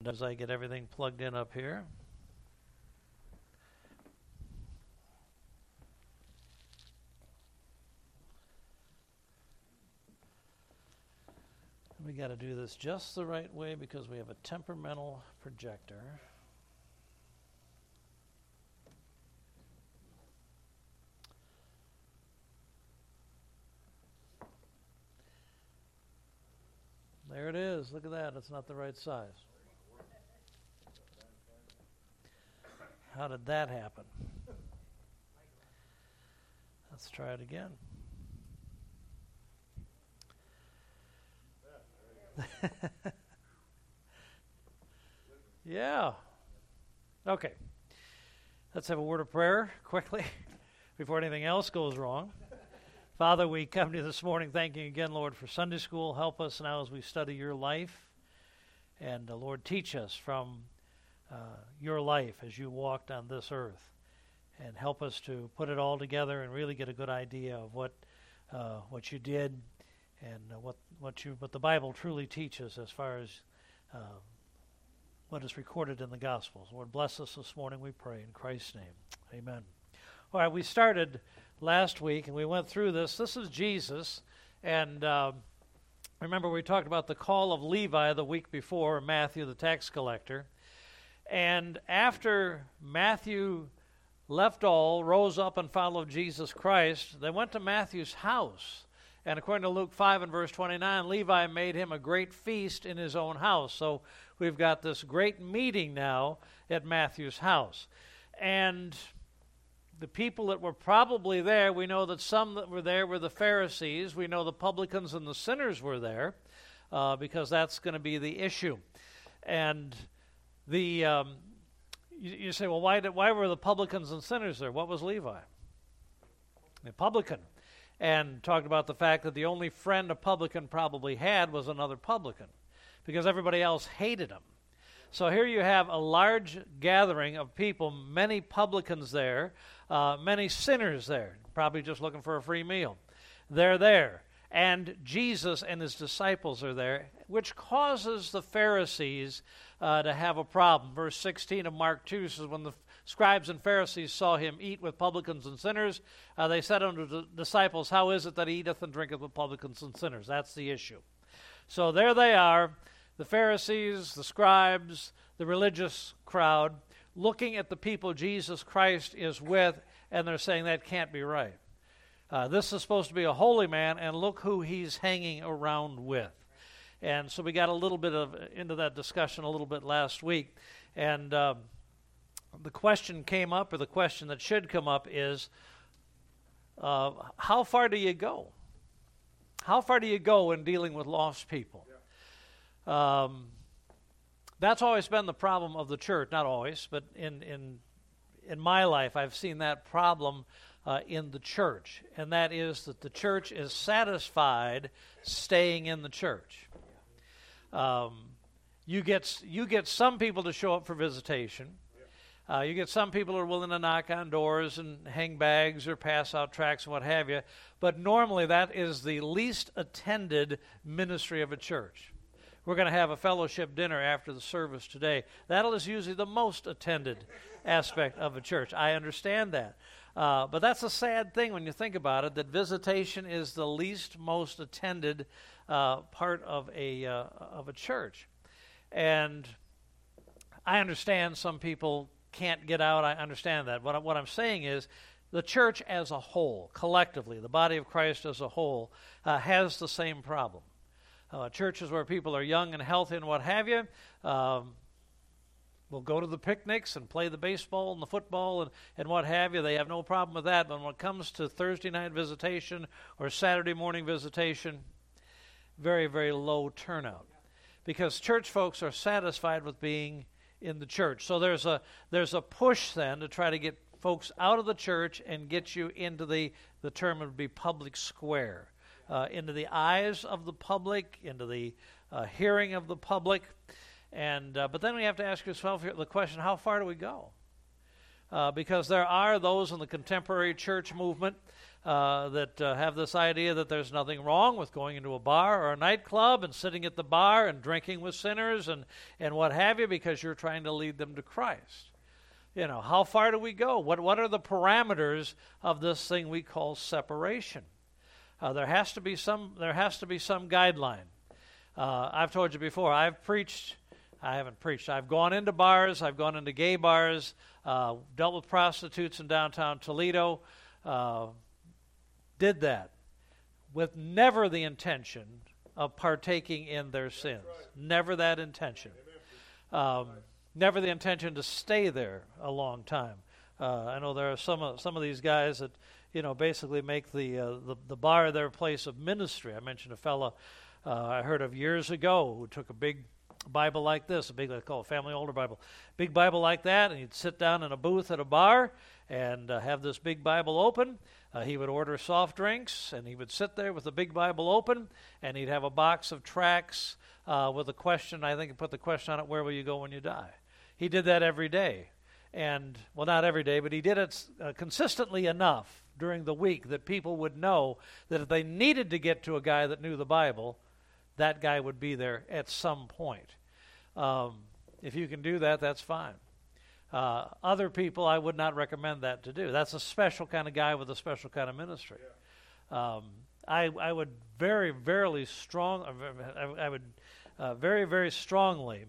as I get everything plugged in up here. We got to do this just the right way because we have a temperamental projector. There it is. Look at that. It's not the right size. How did that happen? Let's try it again. Yeah. Okay. Let's have a word of prayer quickly before anything else goes wrong. Father, we come to you this morning thanking again, Lord, for Sunday school. Help us now as we study your life. And, Lord, teach us from your life as you walked on this earth. And help us to put it all together and really get a good idea of what you did and what the Bible truly teaches as far as what is recorded in the Gospels. Lord, bless us this morning, we pray, in Christ's name. Amen. All right, we started last week, and we went through this. This is Jesus, and remember we talked about the call of Levi the week before, Matthew the tax collector. And after Matthew left all, rose up and followed Jesus Christ, they went to Matthew's house. And according to Luke 5 and verse 29, Levi made him a great feast in his own house. So we've got this great meeting now at Matthew's house. And the people that were probably there, we know that some that were there were the Pharisees. We know the publicans and the sinners were there because that's going to be the issue. And you say, well, why were the publicans and sinners there? What was Levi? A publican. And talked about the fact that the only friend a publican probably had was another publican because everybody else hated him. So here you have a large gathering of people, many publicans there, many sinners there, probably just looking for a free meal. They're there. And Jesus and his disciples are there, which causes the Pharisees to have a problem. Verse 16 of Mark 2 says, when the scribes and Pharisees saw him eat with publicans and sinners, they said unto the disciples, how is it that he eateth and drinketh with publicans and sinners? That's the issue. So there they are, the Pharisees, the scribes, the religious crowd, looking at the people Jesus Christ is with, and they're saying that can't be right. This is supposed to be a holy man, and look who he's hanging around with. And so we got a little bit into that discussion a little bit last week. And the question came up, or the question that should come up is, how far do you go? How far do you go in dealing with lost people? Yeah. That's always been the problem of the church. Not always, but in my life, I've seen that problem in the church, and that is that the church is satisfied staying in the church. You get some people to show up for visitation. You get some people who are willing to knock on doors and hang bags or pass out tracts and what have you, but normally that is the least attended ministry of a church. We're going to have a fellowship dinner after the service today. That is usually the most attended aspect of a church. I understand that. But that's a sad thing when you think about it, that visitation is the least most attended part of a church. And I understand some people can't get out. I understand that. What I'm saying is the church as a whole, collectively, the body of Christ as a whole, has the same problem. Churches where people are young and healthy and what have you, will go to the picnics and play the baseball and the football and what have you. They have no problem with that. But when it comes to Thursday night visitation or Saturday morning visitation, very, very low turnout. Because church folks are satisfied with being in the church. So there's a push then to try to get folks out of the church and get you into the term would be public square, into the eyes of the public, into the hearing of the public. And but then we have to ask yourself the question, how far do we go? Because there are those in the contemporary church movement that have this idea that there's nothing wrong with going into a bar or a nightclub and sitting at the bar and drinking with sinners and what have you, because you're trying to lead them to Christ. How far do we go? What are the parameters of this thing we call separation? There has to be some guideline. I've told you before, I've gone into bars, I've gone into gay bars, dealt with prostitutes in downtown Toledo, did that with never the intention of partaking in their sins. Right. Never that intention. Never the intention to stay there a long time. I know there are some of these guys that basically make the bar their place of ministry. I mentioned a fellow I heard of years ago who took a big Bible like this, they call it Family Older Bible, big Bible like that, and he'd sit down in a booth at a bar and have this big Bible open. He would order soft drinks, and he would sit there with the big Bible open, and he'd have a box of tracts with a question. I think he put the question on it, where will you go when you die? He did that every day. And, well, not every day, but he did it consistently enough during the week that people would know that if they needed to get to a guy that knew the Bible, that guy would be there at some point. If you can do that, that's fine. Other people, I would not recommend that to do. That's a special kind of guy with a special kind of ministry. Yeah. I would very, very strongly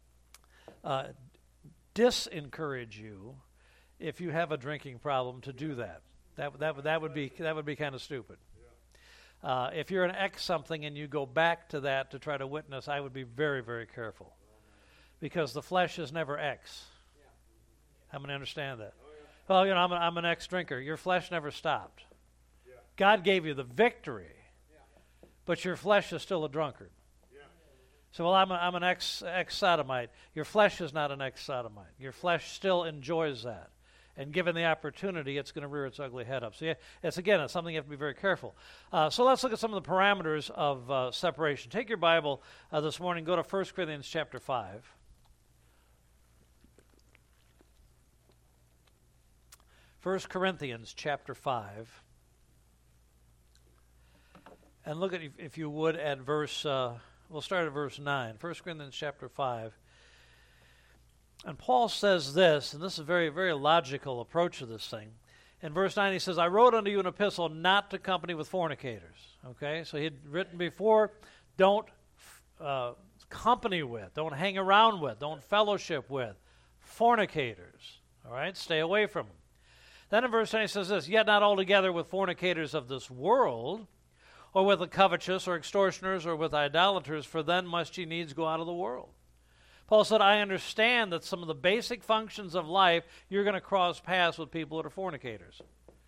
disencourage you if you have a drinking problem to do that. That would be kind of stupid. Yeah. If you're an ex something and you go back to that to try to witness, I would be very, very careful, because the flesh is never ex. How many understand that? Oh, yeah. Well, I'm an ex-drinker. Your flesh never stopped. Yeah. God gave you the victory, but your flesh is still a drunkard. Yeah. So, well, I'm an ex-sodomite. Your flesh is not an ex-sodomite. Your flesh still enjoys that. And given the opportunity, it's going to rear its ugly head up. So, yeah, it's something you have to be very careful. So let's look at some of the parameters of separation. Take your Bible this morning. Go to 1 Corinthians chapter 5. 1 Corinthians chapter 5. And look at, if you would, at verse, we'll start at verse 9. 1 Corinthians chapter 5. And Paul says this, and this is a very, very logical approach to this thing. In verse 9 he says, I wrote unto you an epistle not to company with fornicators. Okay, so he had written before, don't company with, don't hang around with, don't fellowship with fornicators. All right, stay away from them. Then in verse 10 he says this, yet not altogether with fornicators of this world, or with the covetous, or extortioners, or with idolaters, for then must ye needs go out of the world. Paul said, I understand that some of the basic functions of life, you're going to cross paths with people that are fornicators,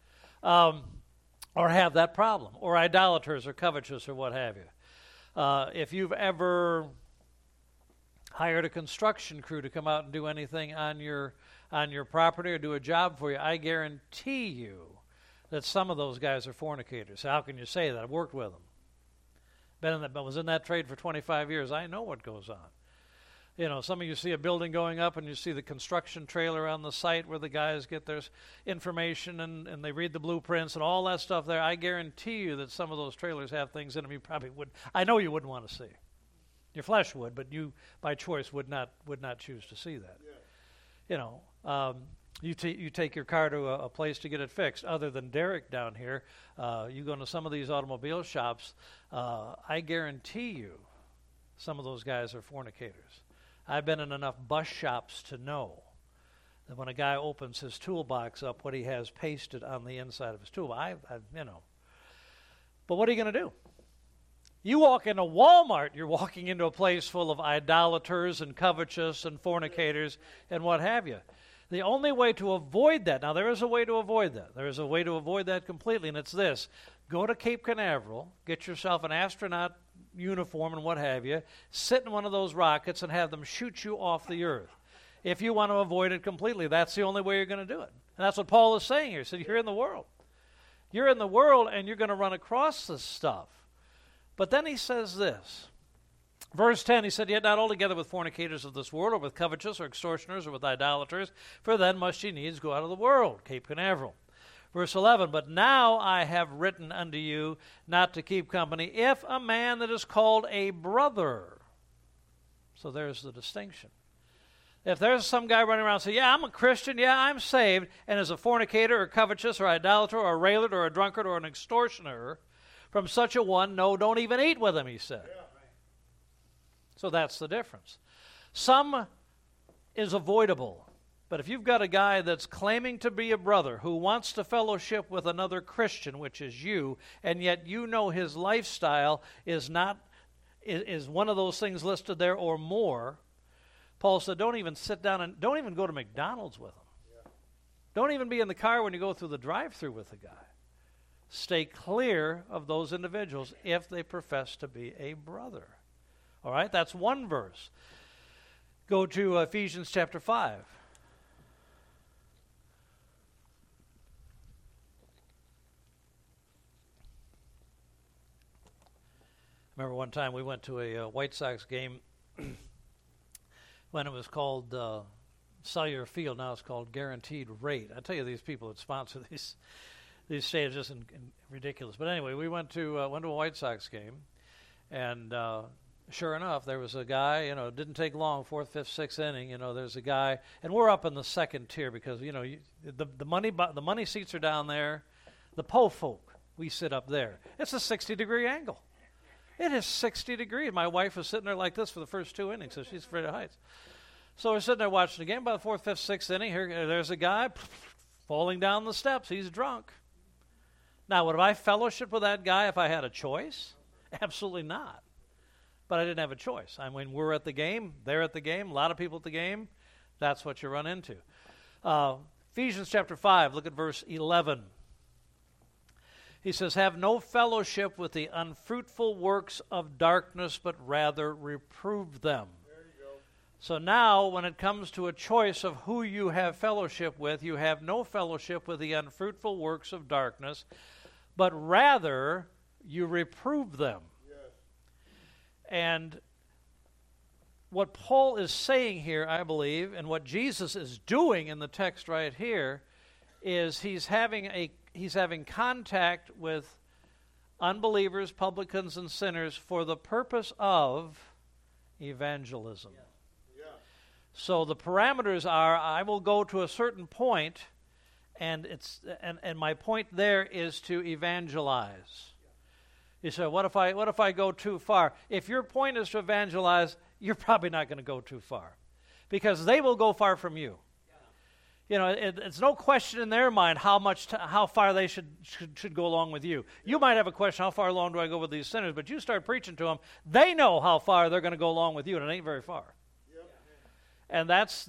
or have that problem, or idolaters, or covetous, or what have you. If you've ever hired a construction crew to come out and do anything on your property or do a job for you, I guarantee you that some of those guys are fornicators. How can you say that? I've worked with them. Was in that trade for 25 years. I know what goes on. Some of you see a building going up and you see the construction trailer on the site where the guys get their information and they read the blueprints and all that stuff there. I guarantee you that some of those trailers have things in them you probably would. I know you wouldn't want to see. Your flesh would, but you, by choice, would not choose to see that. Yeah. You take your car to a place to get it fixed. Other than Derek down here, you go into some of these automobile shops, I guarantee you some of those guys are fornicators. I've been in enough bus shops to know that when a guy opens his toolbox up, what he has pasted on the inside of his tool. But what are you going to do? You walk into Walmart, you're walking into a place full of idolaters and covetous and fornicators and what have you. The only way to avoid that, now there is a way to avoid that. There is a way to avoid that completely, and it's this. Go to Cape Canaveral, get yourself an astronaut uniform and what have you, sit in one of those rockets and have them shoot you off the earth. If you want to avoid it completely, that's the only way you're going to do it. And that's what Paul is saying here. He said, you're in the world. You're in the world and you're going to run across this stuff. But then he says this. Verse 10, he said, yet not altogether with fornicators of this world, or with covetous, or extortioners, or with idolaters, for then must ye needs go out of the world. Cape Canaveral. Verse 11, but now I have written unto you not to keep company if a man that is called a brother. So there's the distinction. If there's some guy running around and say, yeah, I'm a Christian, yeah, I'm saved, and is a fornicator or covetous or idolater or a railer or a drunkard or an extortioner, from such a one, no, don't even eat with him, he said. Yeah. So that's the difference. Some is avoidable. But if you've got a guy that's claiming to be a brother who wants to fellowship with another Christian, which is you, and yet you know his lifestyle is one of those things listed there or more, Paul said, don't even sit down and don't even go to McDonald's with him. Yeah. Don't even be in the car when you go through the drive-thru with the guy. Stay clear of those individuals if they profess to be a brother. All right, that's one verse. Go to Ephesians chapter 5. Remember one time we went to a White Sox game when it was called Cellular Field. Now it's called Guaranteed Rate. I tell you, these people that sponsor these stadiums are just ridiculous. But anyway, we went to a White Sox game, and sure enough, there was a guy. It didn't take long, fourth, fifth, sixth inning. There's a guy, and we're up in the second tier because the money seats are down there. The po folk, we sit up there. It's a 60-degree angle. It is 60 degrees. My wife was sitting there like this for the first two innings, so she's afraid of heights. So we're sitting there watching the game. By the fourth, fifth, sixth inning, there's a guy falling down the steps. He's drunk. Now, would I fellowship with that guy if I had a choice? Absolutely not. But I didn't have a choice. I mean, we're at the game. They're at the game. A lot of people at the game. That's what you run into. Ephesians chapter 5, look at verse 11. He says, have no fellowship with the unfruitful works of darkness, but rather reprove them. There you go. So now, when it comes to a choice of who you have fellowship with, you have no fellowship with the unfruitful works of darkness, but rather you reprove them. Yes. And what Paul is saying here, I believe, and what Jesus is doing in the text right here, is he's having contact with unbelievers, publicans, and sinners for the purpose of evangelism. Yeah. Yeah. So the parameters are, I will go to a certain point, and my point there is to evangelize. You say, what if I go too far? If your point is to evangelize, you're probably not going to go too far, because they will go far from you. It's no question in their mind how far they should go along with you. You might have a question, how far along do I go with these sinners? But you start preaching to them, they know how far they're going to go along with you, and it ain't very far. Yep. And that's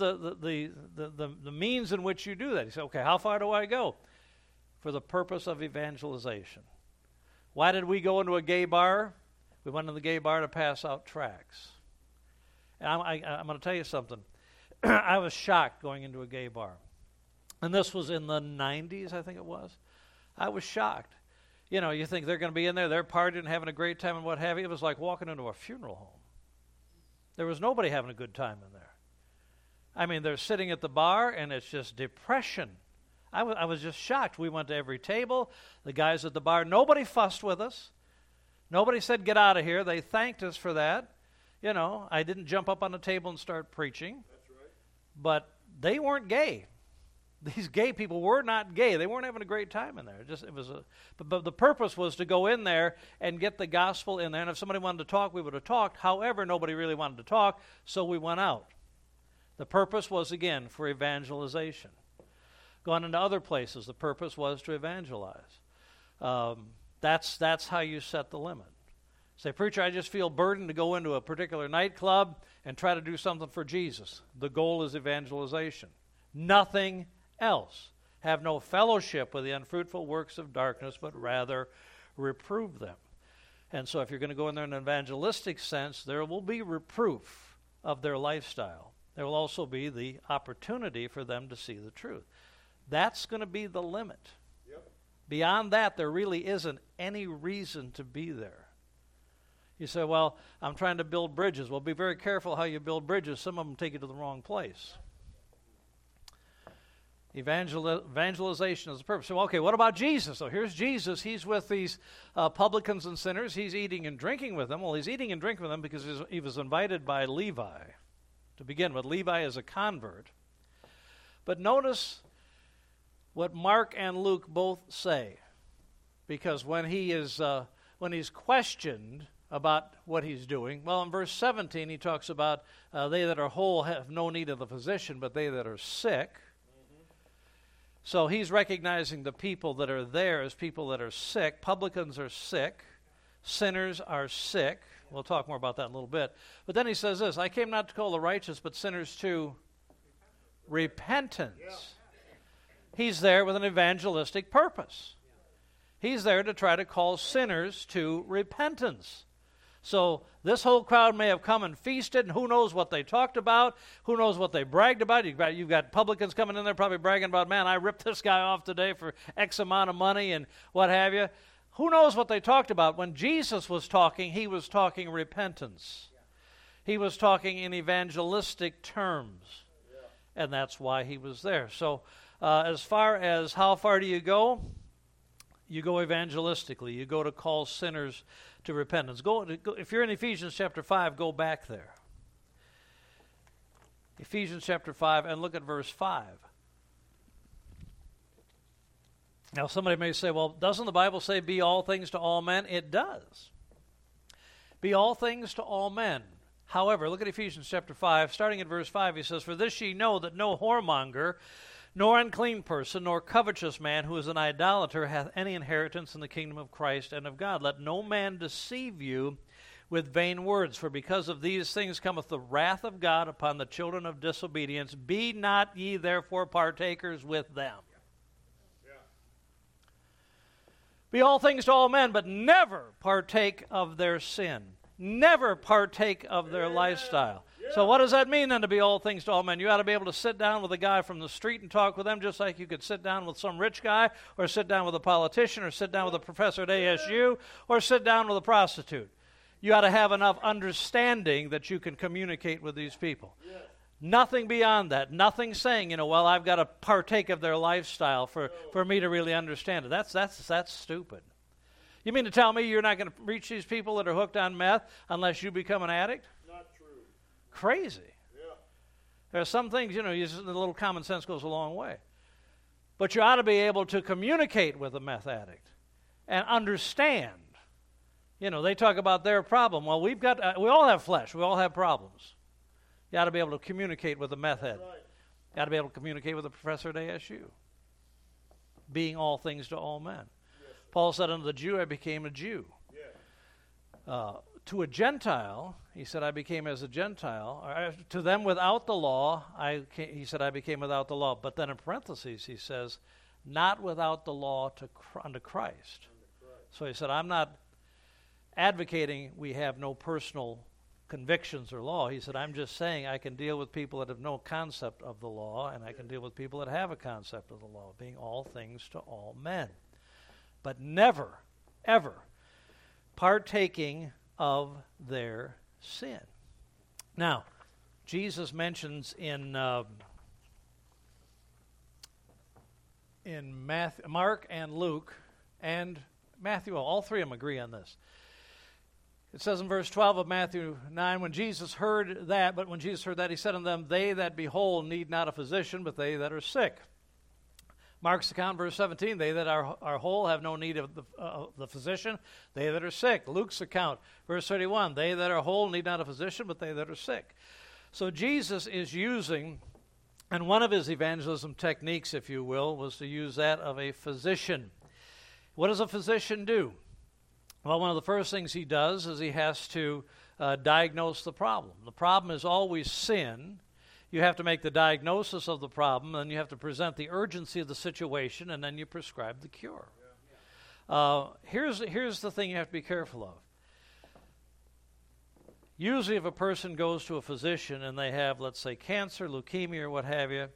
the means in which you do that. You say, okay, how far do I go? For the purpose of evangelization. Why did we go into a gay bar? We went into the gay bar to pass out tracts. And I'm going to tell you something. I was shocked going into a gay bar. And this was in the 90s, I think it was. I was shocked. You think they're going to be in there, they're partying, having a great time and what have you. It was like walking into a funeral home. There was nobody having a good time in there. I mean, they're sitting at the bar, and it's just depression. I was just shocked. We went to every table. The guys at the bar, nobody fussed with us. Nobody said, get out of here. They thanked us for that. I didn't jump up on the table and start preaching. But they weren't gay. These gay people were not gay. They weren't having a great time in there. But the purpose was to go in there and get the gospel in there. And if somebody wanted to talk, we would have talked. However, nobody really wanted to talk, so we went out. The purpose was, again, for evangelization. Going into other places, the purpose was to evangelize. That's how you set the limit. Say, preacher, I just feel burdened to go into a particular nightclub and try to do something for Jesus. The goal is evangelization. Nothing else. Have no fellowship with the unfruitful works of darkness, but rather reprove them. And so if you're going to go in there in an evangelistic sense, there will be reproof of their lifestyle. There will also be the opportunity for them to see the truth. That's going to be the limit. Yep. Beyond that, there really isn't any reason to be there. You say, well, I'm trying to build bridges. Well, be very careful how you build bridges. Some of them take you to the wrong place. Evangelization is the purpose. So, okay, what about Jesus? So here's Jesus. He's with these publicans and sinners. He's eating and drinking with them. Well, he's eating and drinking with them because he was invited by Levi. To begin with, Levi is a convert. But notice what Mark and Luke both say. Because when he's questioned about what he's doing, well, in verse 17 he talks about they that are whole have no need of the physician, but they that are sick. So he's recognizing the people that are there as people that are sick. Publicans are sick. Sinners are sick. We'll talk more about that in a little bit. But then he says this, I came not to call the righteous, but sinners to repentance. Yeah. He's there with an evangelistic purpose. He's there to try to call sinners to repentance. So this whole crowd may have come and feasted, and who knows what they talked about, who knows what they bragged about. You've got publicans coming in there probably bragging about, man, I ripped this guy off today for X amount of money and what have you. Who knows what they talked about? When Jesus was talking, he was talking repentance. He was talking in evangelistic terms, and that's why he was there. So as far as how far do you go evangelistically. You go to call sinners to repentance. If you're in Ephesians chapter 5, go back there. Ephesians chapter 5, and look at verse 5. Now, somebody may say, well, doesn't the Bible say be all things to all men? It does. Be all things to all men. However, look at Ephesians chapter 5, starting at verse 5, he says, for this ye know that no whoremonger, nor unclean person, nor covetous man who is an idolater hath any inheritance in the kingdom of Christ and of God. Let no man deceive you with vain words, for because of these things cometh the wrath of God upon the children of disobedience. Be not ye therefore partakers with them. Yeah. Be all things to all men, but never partake of their sin. Never partake of their lifestyle. So what does that mean then to be all things to all men? You ought to be able to sit down with a guy from the street and talk with them just like you could sit down with some rich guy or sit down with a politician or sit down with a professor at ASU or sit down with a prostitute. You ought to have enough understanding that you can communicate with these people. Yes. Nothing beyond that. Nothing saying, well, I've got to partake of their lifestyle for me to really understand it. That's stupid. You mean to tell me you're not going to reach these people that are hooked on meth unless you become an addict? Crazy. Yeah. There are some things, a little common sense goes a long way. But you ought to be able to communicate with a meth addict and understand. They talk about their problem. Well, we all have flesh. We all have problems. You ought to be able to communicate with a meth head. Right. You ought to be able to communicate with a professor at ASU. Being all things to all men. Yes. Paul said, unto the Jew I became a Jew. Yeah. To a Gentile, he said, I became as a Gentile. To them without the law, he said, I became without the law. But then in parentheses, he says, not without the law unto Christ. So he said, I'm not advocating we have no personal convictions or law. He said, I'm just saying I can deal with people that have no concept of the law, and I can deal with people that have a concept of the law, being all things to all men. But never, ever partaking of their sin. Now, Jesus mentions in Mark and Luke and Matthew, well, all three of them agree on this. It says in verse 12 of Matthew 9, when Jesus heard that, he said unto them, they that be whole need not a physician, but they that are sick. Mark's account, verse 17, they that are whole have no need of the physician, they that are sick. Luke's account, verse 31, they that are whole need not a physician, but they that are sick. So Jesus is using, and one of his evangelism techniques, if you will, was to use that of a physician. What does a physician do? Well, one of the first things he does is he has to diagnose the problem. The problem is always sin. You have to make the diagnosis of the problem, and you have to present the urgency of the situation, and then you prescribe the cure. Here's the thing you have to be careful of. Usually if a person goes to a physician and they have, let's say, cancer, leukemia, or what have you,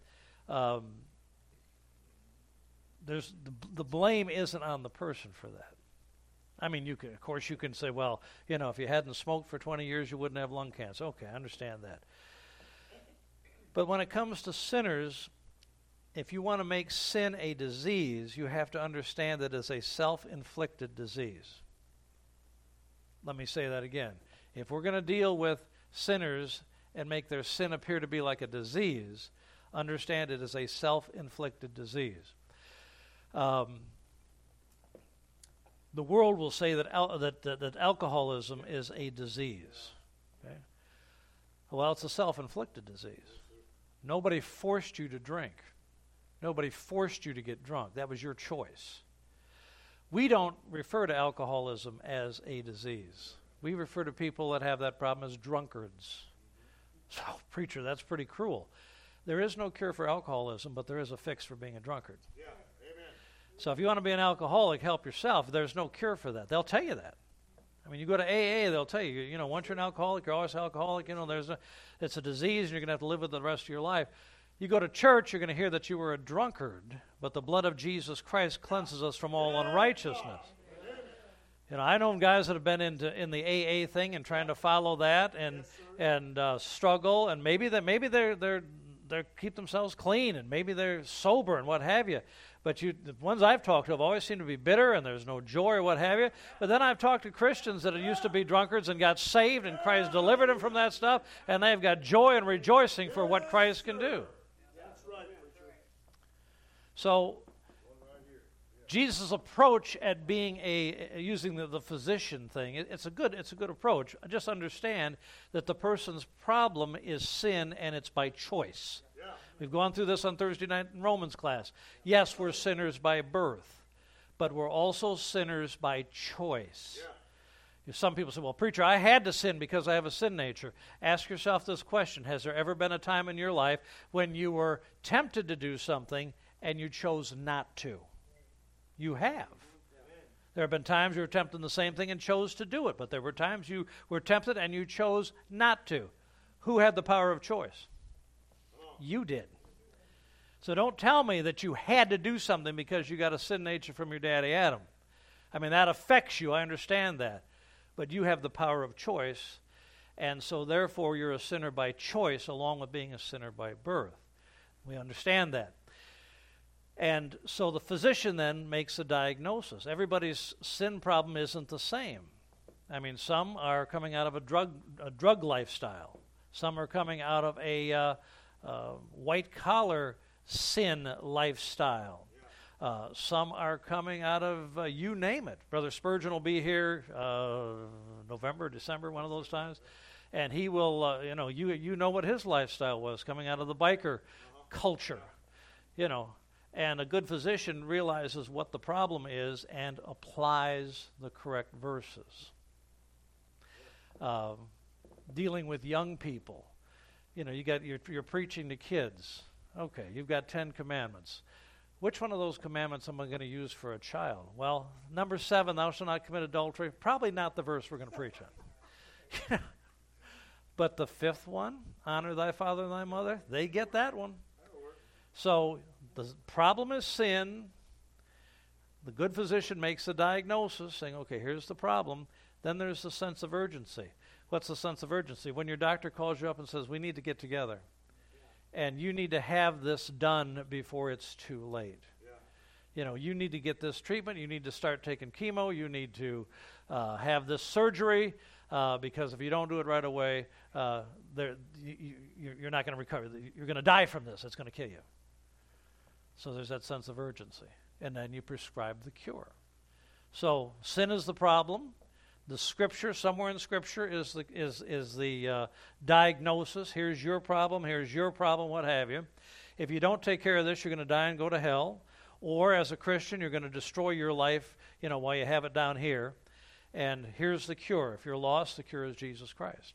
the blame isn't on the person for that. I mean, you can say, well, if you hadn't smoked for 20 years, you wouldn't have lung cancer. Okay, I understand that. But when it comes to sinners, if you want to make sin a disease, you have to understand that it's a self-inflicted disease. Let me say that again. If we're going to deal with sinners and make their sin appear to be like a disease, understand it is a self-inflicted disease. The world will say that alcoholism is a disease. Okay? Well, it's a self-inflicted disease. Nobody forced you to drink. Nobody forced you to get drunk. That was your choice. We don't refer to alcoholism as a disease. We refer to people that have that problem as drunkards. So, preacher, that's pretty cruel. There is no cure for alcoholism, but there is a fix for being a drunkard. Yeah, amen. So if you want to be an alcoholic, help yourself. There's no cure for that. They'll tell you that. I mean, you go to AA, they'll tell you, once you're an alcoholic, you're always an alcoholic. It's a disease, and you're going to have to live with it the rest of your life. You go to church, you're going to hear that you were a drunkard, but the blood of Jesus Christ cleanses us from all unrighteousness. I know guys that have been in the AA thing and trying to follow that and struggle, and maybe they're keep themselves clean, and maybe they're sober and what have you. But the ones I've talked to have always seemed to be bitter, and there's no joy or what have you. But then I've talked to Christians that used to be drunkards and got saved, and Christ delivered them from that stuff, and they've got joy and rejoicing for what Christ can do. That's right. So Jesus' approach at being using the physician thing, it's a good approach. Just understand that the person's problem is sin, and it's by choice. Yeah. We've gone through this on Thursday night in Romans class. Yes, we're sinners by birth, but we're also sinners by choice. Yeah. Some people say, well, preacher, I had to sin because I have a sin nature. Ask yourself this question. Has there ever been a time in your life when you were tempted to do something and you chose not to? You have. There have been times you were tempted in the same thing and chose to do it, but there were times you were tempted and you chose not to. Who had the power of choice? You did. So don't tell me that you had to do something because you got a sin nature from your daddy Adam. I mean, that affects you. I understand that. But you have the power of choice, and so therefore you're a sinner by choice along with being a sinner by birth. We understand that. And so the physician then makes a diagnosis. Everybody's sin problem isn't the same. I mean, some are coming out of a drug lifestyle. Some are coming out of a white-collar sin lifestyle. Some are coming out of, you name it. Brother Spurgeon will be here November, December, one of those times. And he will, you know what his lifestyle was, coming out of the biker culture, And a good physician realizes what the problem is and applies the correct verses. Dealing with young people. You're preaching to kids. Okay, you've got 10 commandments. Which one of those commandments am I going to use for a child? Well, number 7, thou shalt not commit adultery. Probably not the verse we're going to preach on. But the 5th one, honor thy father and thy mother, they get that one. So the problem is sin. The good physician makes a diagnosis saying, okay, here's the problem. Then there's the sense of urgency. What's the sense of urgency? When your doctor calls you up and says, we need to get together. And you need to have this done before it's too late. Yeah. You need to get this treatment. You need to start taking chemo. You need to have this surgery because if you don't do it right away, you're not going to recover. You're going to die from this. It's going to kill you. So there's that sense of urgency. And then you prescribe the cure. So sin is the problem. The Scripture, somewhere in Scripture, is the diagnosis. Here's your problem, what have you. If you don't take care of this, you're going to die and go to hell. Or as a Christian, you're going to destroy your life, while you have it down here. And here's the cure. If you're lost, the cure is Jesus Christ.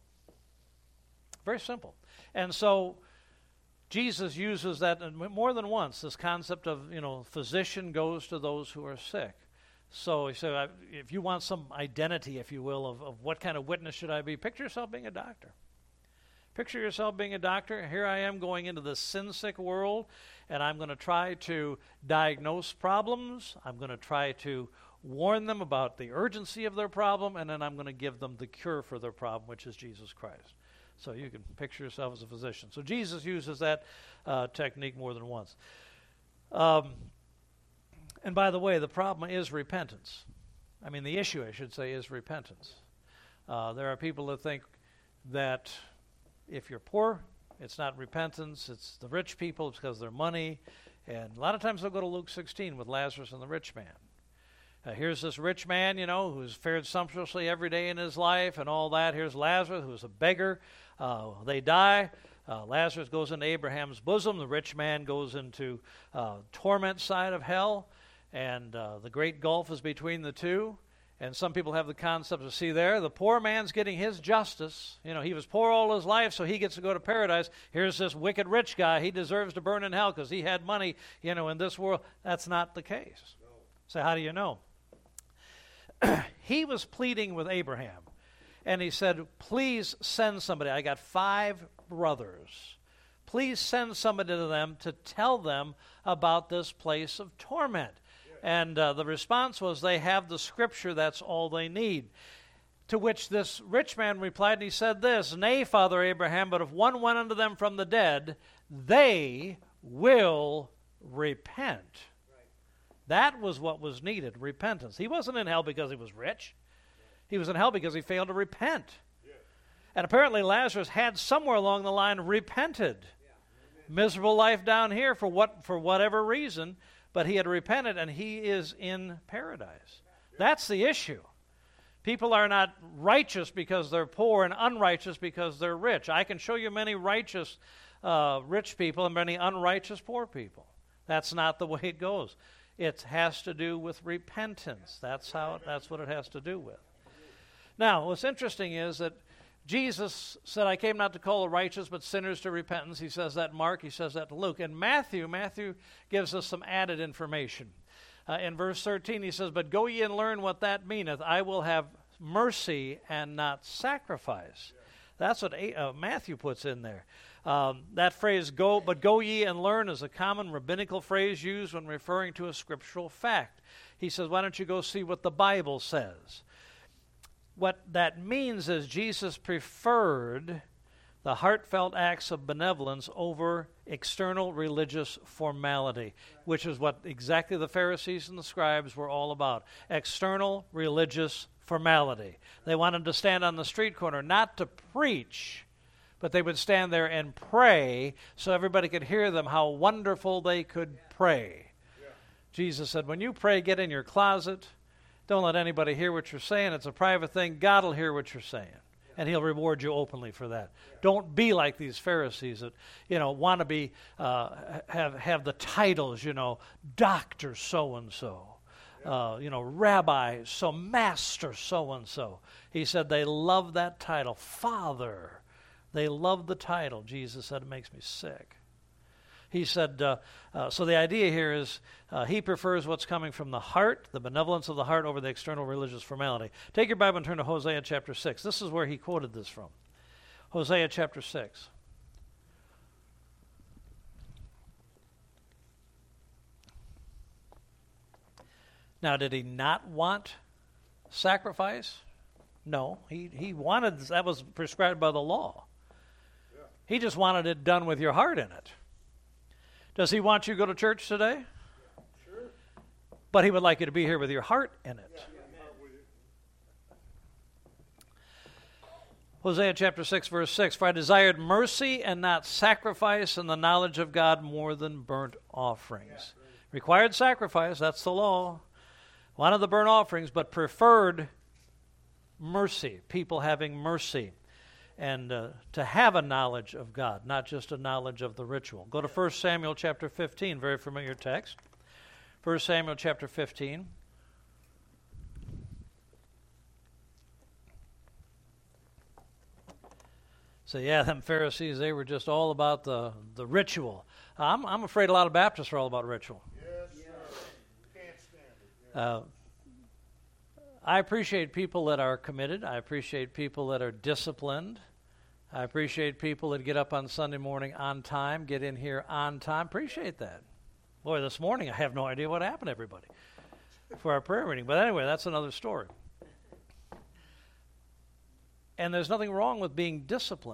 Very simple. And so Jesus uses that more than once, this concept of, physician goes to those who are sick. So he said, if you want some identity, if you will, of what kind of witness should I be, picture yourself being a doctor. Picture yourself being a doctor. Here I am going into the sin-sick world, and I'm going to try to diagnose problems. I'm going to try to warn them about the urgency of their problem, and then I'm going to give them the cure for their problem, which is Jesus Christ. So you can picture yourself as a physician. So Jesus uses that technique more than once. And by the way, the problem is repentance. I mean, the issue, I should say, is repentance. There are people that think that if you're poor, it's not repentance, it's the rich people, it's because of their money. And a lot of times they'll go to Luke 16 with Lazarus and the rich man. Here's this rich man, who's fared sumptuously every day in his life and all that. Here's Lazarus, who's a beggar. They die. Lazarus goes into Abraham's bosom. The rich man goes into torment side of hell. And the great gulf is between the two. And some people have the concept of, see there, the poor man's getting his justice. He was poor all his life, so he gets to go to paradise. Here's this wicked rich guy. He deserves to burn in hell because he had money, in this world. That's not the case. No. So how do you know? He was pleading with Abraham. And he said, please send somebody. I got 5 brothers. Please send somebody to them to tell them about this place of torment. And the response was, they have the scripture, that's all they need. To which this rich man replied, and he said this, nay, Father Abraham, but if one went unto them from the dead, they will repent. Right. That was what was needed, repentance. He wasn't in hell because he was rich. He was in hell because he failed to repent. Yeah. And apparently Lazarus had somewhere along the line repented. Yeah. Miserable life down here for whatever reason. But he had repented, and he is in paradise. That's the issue. People are not righteous because they're poor and unrighteous because they're rich. I can show you many righteous rich people and many unrighteous poor people. That's not the way it goes. It has to do with repentance. That's what it has to do with. Now, what's interesting is that Jesus said, I came not to call the righteous, but sinners to repentance. He says that in Mark. He says that to Luke. And Matthew gives us some added information. In verse 13, he says, but go ye and learn what that meaneth. I will have mercy and not sacrifice. That's what Matthew puts in there. That phrase, go ye and learn, is a common rabbinical phrase used when referring to a scriptural fact. He says, why don't you go see what the Bible says? What that means is Jesus preferred the heartfelt acts of benevolence over external religious formality, which is what exactly the Pharisees and the scribes were all about. External religious formality. They wanted to stand on the street corner, not to preach, but they would stand there and pray so everybody could hear them, how wonderful they could pray. Yeah. Jesus said, when you pray, get in your closet. Don't let anybody hear what you're saying. It's a private thing. God will hear what you're saying, and he'll reward you openly for that. Yeah. Don't be like these Pharisees that, want to be, have the titles, Dr. so-and-so, Rabbi, Master so-and-so. He said they love that title. Father, they love the title. Jesus said, it makes me sick. He said, so the idea here is he prefers what's coming from the heart, the benevolence of the heart, over the external religious formality. Take your Bible and turn to Hosea chapter 6. This is where he quoted this from. Hosea chapter 6. Now, did he not want sacrifice? No, he wanted, that was prescribed by the law. Yeah. He just wanted it done with your heart in it. Does he want you to go to church today? Yeah, sure. But he would like you to be here with your heart in it. Yeah, Hosea chapter 6, verse 6, for I desired mercy and not sacrifice, and the knowledge of God more than burnt offerings. Yeah, right. Required sacrifice, that's the law. Wanted the burnt offerings, but preferred mercy, people having mercy. And to have a knowledge of God, not just a knowledge of the ritual. Go to 1 Samuel chapter 15, very familiar text. 1 Samuel chapter 15. So yeah, them Pharisees, they were just all about the ritual. I'm afraid a lot of Baptists are all about ritual. Yes, sir. Can't stand it. Yeah. I appreciate people that are committed. I appreciate people that are disciplined. I appreciate people that get up on Sunday morning on time, get in here on time. Appreciate that. Boy, this morning I have no idea what happened to everybody for our prayer meeting. But anyway, that's another story. And there's nothing wrong with being disciplined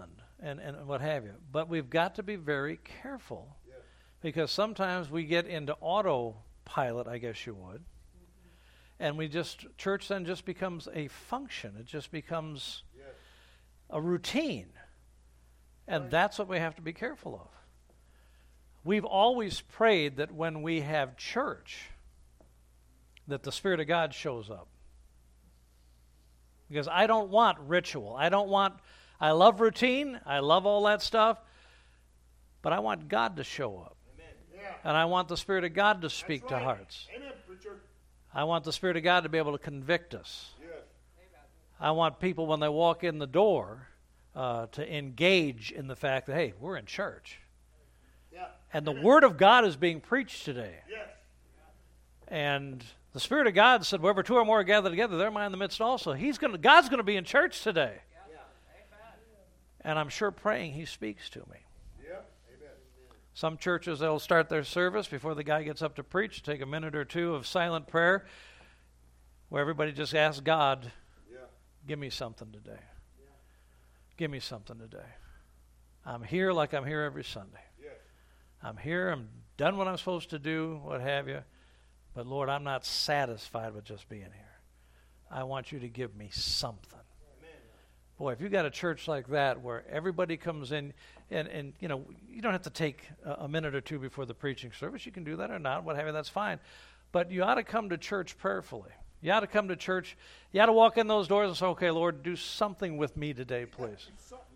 and what have you. But we've got to be very careful because sometimes we get into autopilot, I guess you would, and church then just becomes a function. It just becomes a routine. And that's what we have to be careful of. We've always prayed that when we have church, that the Spirit of God shows up. Because I don't want ritual. I love routine. I love all that stuff. But I want God to show up. Yeah. And I want the Spirit of God to speak to hearts. Amen, preacher. I want the Spirit of God to be able to convict us. Yes. I want people, when they walk in the door, to engage in the fact that, hey, we're in church. Yeah. And the Word of God is being preached today. Yes. And the Spirit of God said, wherever two or more are gathered together, there am I in the midst also. God's going to be in church today. Yeah. And I'm sure praying He speaks to me. Yeah. Amen. Some churches, they'll start their service before the guy gets up to preach, take a minute or two of silent prayer where everybody just asks God, give me something today. Give me something today. I'm here like I'm here every Sunday. Yes. I'm here, I'm done what I'm supposed to do, what have you. But Lord, I'm not satisfied with just being here. I want you to give me something. Amen. Boy, if you got a church like that where everybody comes in and you don't have to take a minute or two before the preaching service. You can do that or not, what have you, that's fine. But you ought to come to church prayerfully. You ought to come to church. You ought to walk in those doors and say, okay, Lord, do something with me today, please.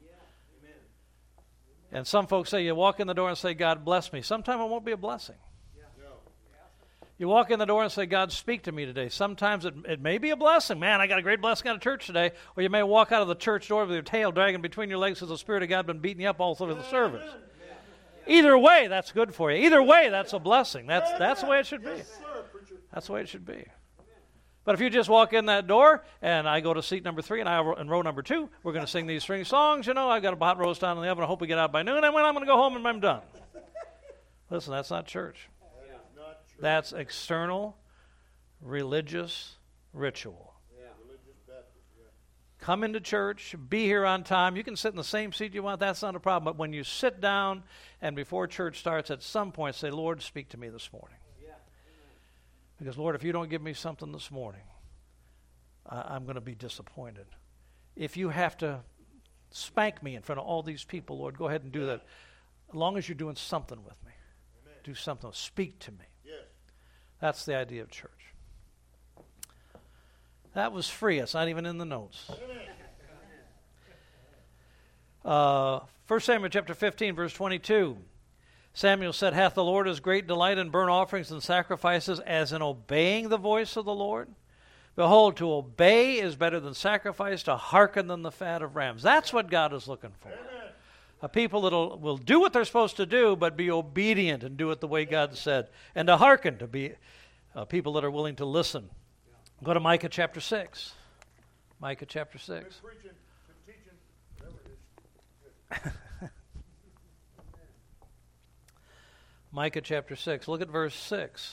And some folks say you walk in the door and say, God, bless me. Sometimes it won't be a blessing. No. You walk in the door and say, God, speak to me today. Sometimes it may be a blessing. Man, I got a great blessing out of church today. Or you may walk out of the church door with your tail dragging between your legs because the Spirit of God has been beating you up all through the service. Either way, that's good for you. Either way, that's a blessing. That's the way it should be. Yes, sir, preacher. That's the way it should be. But if you just walk in that door and I go to seat number 3 and I in row number 2, we're going to sing these string songs. I've got a hot roast on in the oven. I hope we get out by noon. And when I'm going to go home and I'm done. Listen, that's not church. That is not true. That's external religious ritual. Religious Baptist. Yeah. Come into church, be here on time. You can sit in the same seat you want. That's not a problem. But when you sit down and before church starts, at some point say, Lord, speak to me this morning. Because, Lord, if you don't give me something this morning, I'm going to be disappointed. If you have to spank me in front of all these people, Lord, go ahead and do that. As long as you're doing something with me. Amen. Do something. Speak to me. Yes. That's the idea of church. That was free. It's not even in the notes. 1 Samuel chapter 15, verse 22. Samuel said, hath the Lord his great delight in burnt offerings and sacrifices as in obeying the voice of the Lord? Behold, to obey is better than sacrifice, to hearken than the fat of rams. That's what God is looking for. A people that will do what they're supposed to do, but be obedient and do it the way God said. And to hearken, to be people that are willing to listen. Go to Micah chapter 6. Micah chapter 6. Been preaching, been teaching, whatever it is. Micah chapter 6. Look at verse 6.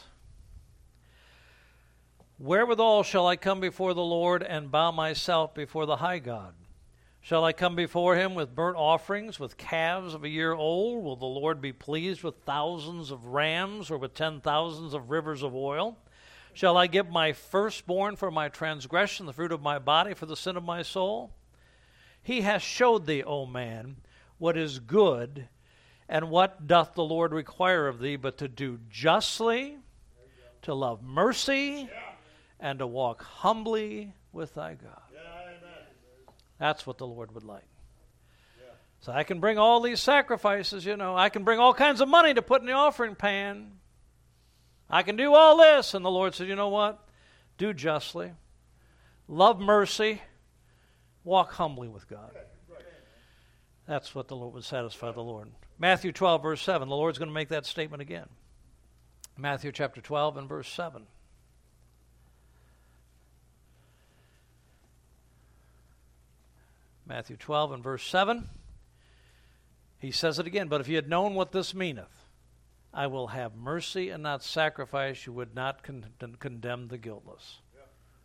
Wherewithal shall I come before the Lord and bow myself before the high God? Shall I come before him with burnt offerings, with calves of a year old? Will the Lord be pleased with thousands of rams, or with 10,000s of rivers of oil? Shall I give my firstborn for my transgression, the fruit of my body for the sin of my soul? He hath showed thee, O man, what is good, and what doth the Lord require of thee, but to do justly, to love mercy, and to walk humbly with thy God. Yeah, amen. That's what the Lord would like. So I can bring all these sacrifices, I can bring all kinds of money to put in the offering pan. I can do all this. And the Lord said, you know what? Do justly, love mercy, walk humbly with God. That's what the Lord would satisfy the Lord. Matthew 12, verse 7. The Lord's going to make that statement again. Matthew chapter 12 and verse 7. Matthew 12 and verse 7. He says it again. But if you had known what this meaneth, I will have mercy and not sacrifice, you would not condemn the guiltless. Yeah.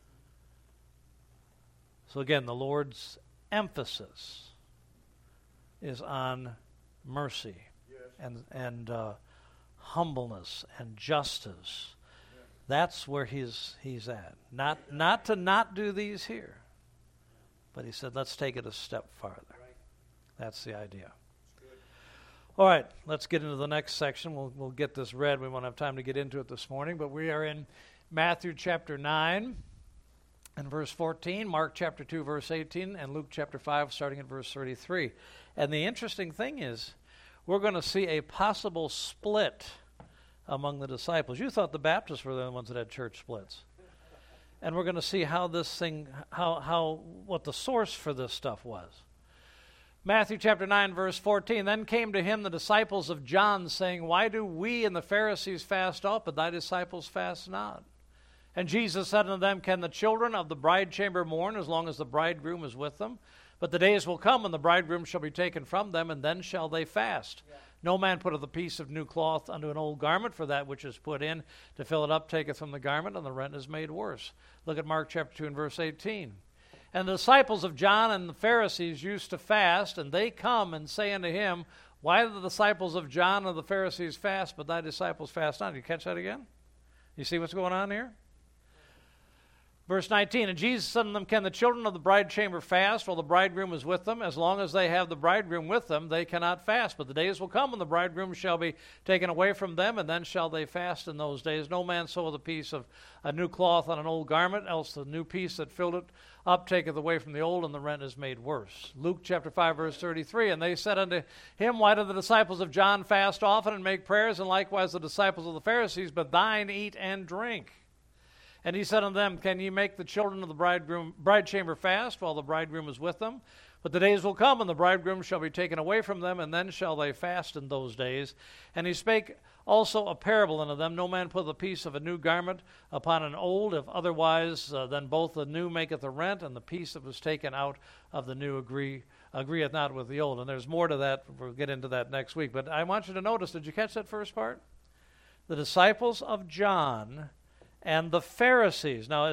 So again, the Lord's emphasis is on mercy and humbleness and justice. That's where he's at. Not to not do these here, but he said, let's take it a step farther. That's the idea. All right, let's get into the next section. We'll get this read. We won't have time to get into it this morning, but we are in Matthew chapter 9 and verse 14, Mark chapter 2, verse 18, and Luke chapter 5, starting at verse 33. And the interesting thing is, we're going to see a possible split among the disciples. You thought the Baptists were the ones that had church splits. And we're going to see how this thing, what the source for this stuff was. Matthew chapter 9, verse 14, then came to him the disciples of John, saying, why do we and the Pharisees fast up, but thy disciples fast not? And Jesus said unto them, can the children of the bride chamber mourn as long as the bridegroom is with them? But the days will come when the bridegroom shall be taken from them, and then shall they fast. Yeah. No man putteth a piece of new cloth unto an old garment, for that which is put in to fill it up taketh from the garment, and the rent is made worse. Look at Mark chapter 2 and verse 18. And the disciples of John and the Pharisees used to fast, and they come and say unto him, why do the disciples of John and the Pharisees fast, but thy disciples fast not? Do you catch that again? You see what's going on here? Verse 19, and Jesus said unto them, can the children of the bride chamber fast while the bridegroom is with them? As long as they have the bridegroom with them, they cannot fast. But the days will come when the bridegroom shall be taken away from them, and then shall they fast in those days. No man seweth a piece of a new cloth on an old garment, else the new piece that filled it up taketh away from the old, and the rent is made worse. Luke chapter 5, verse 33, and they said unto him, why do the disciples of John fast often and make prayers, and likewise the disciples of the Pharisees, but thine eat and drink? And he said unto them, can ye make the children of the bride chamber fast while the bridegroom is with them? But the days will come when the bridegroom shall be taken away from them, and then shall they fast in those days. And he spake also a parable unto them, no man putteth a piece of a new garment upon an old, if otherwise then both the new maketh a rent, and the piece that was taken out of the new agreeth not with the old. And there's more to that. We'll get into that next week. But I want you to notice, did you catch that first part? The disciples of John and the Pharisees. Now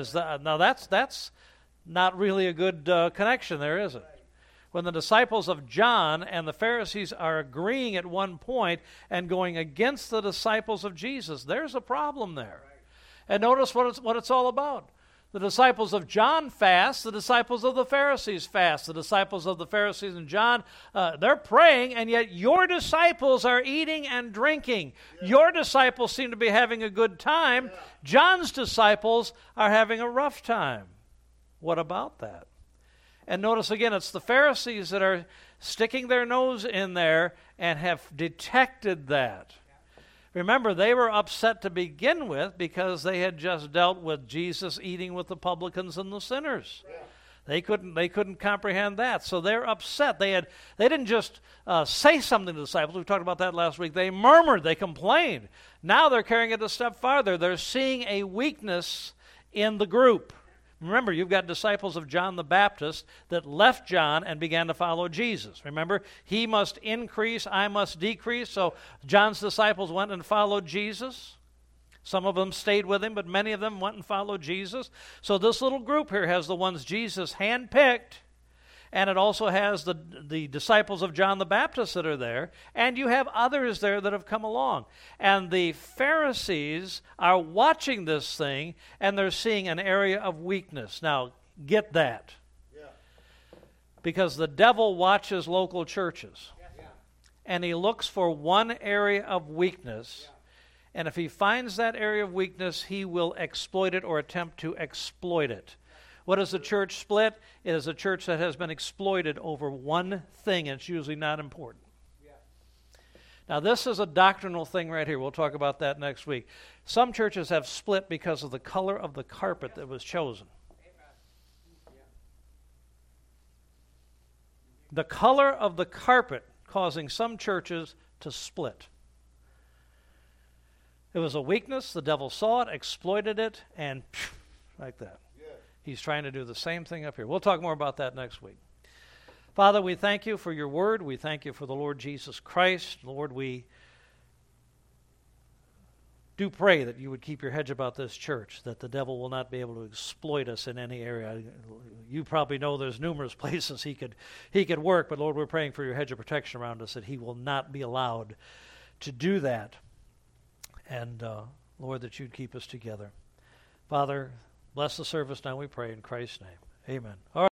that's not really a good connection there, is it? When the disciples of John and the Pharisees are agreeing at one point and going against the disciples of Jesus, there's a problem there. And notice what it's all about. The disciples of John fast, the disciples of the Pharisees fast. The disciples of the Pharisees and John, they're praying, and yet your disciples are eating and drinking. Yeah. Your disciples seem to be having a good time. Yeah. John's disciples are having a rough time. What about that? And notice again, it's the Pharisees that are sticking their nose in there and have detected that. Remember, they were upset to begin with because they had just dealt with Jesus eating with the publicans and the sinners. Yeah. They couldn't comprehend that, so they're upset. They didn't just say something to the disciples. We talked about that last week. They murmured, they complained. Now they're carrying it a step farther. They're seeing a weakness in the group. Remember, you've got disciples of John the Baptist that left John and began to follow Jesus. Remember, he must increase, I must decrease. So John's disciples went and followed Jesus. Some of them stayed with him, but many of them went and followed Jesus. So this little group here has the ones Jesus handpicked, and it also has the disciples of John the Baptist that are there, and you have others there that have come along. And the Pharisees are watching this thing, and they're seeing an area of weakness. Now, get that. Yeah. Because the devil watches local churches, and he looks for one area of weakness, and if he finds that area of weakness, he will exploit it or attempt to exploit it. What is a church split? It is a church that has been exploited over one thing, and it's usually not important. Yeah. Now, this is a doctrinal thing right here. We'll talk about that next week. Some churches have split because of the color of the carpet that was chosen. Yeah. The color of the carpet causing some churches to split. It was a weakness. The devil saw it, exploited it, and like that. He's trying to do the same thing up here. We'll talk more about that next week. Father, we thank you for your word. We thank you for the Lord Jesus Christ. Lord, we do pray that you would keep your hedge about this church, that the devil will not be able to exploit us in any area. You probably know there's numerous places he could work, but Lord, we're praying for your hedge of protection around us, that he will not be allowed to do that. And Lord, that you'd keep us together. Father, bless the service now, we pray in Christ's name. Amen. All right.